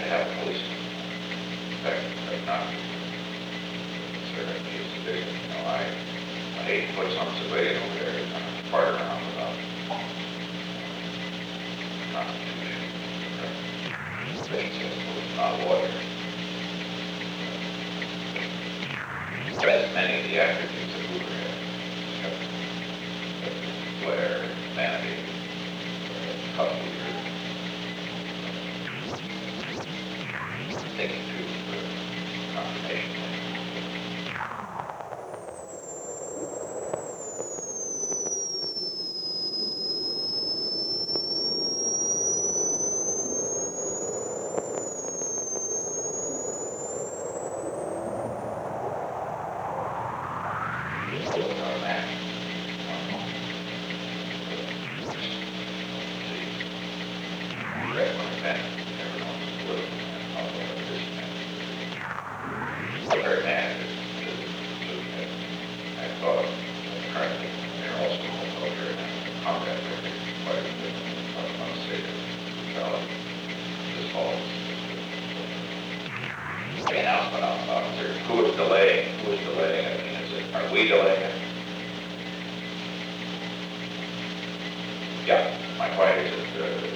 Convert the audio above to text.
have a policeman. In fact, right now, certain jurisdiction, I hate to put some civilian over there and part around without Constitution. State system is not a lawyer. As many of the attributes that Hoover had, flair, vanity, tough leader, taking to confirmation. Who is delaying? Who is delaying? I mean, are we delaying it? Yeah, my point is that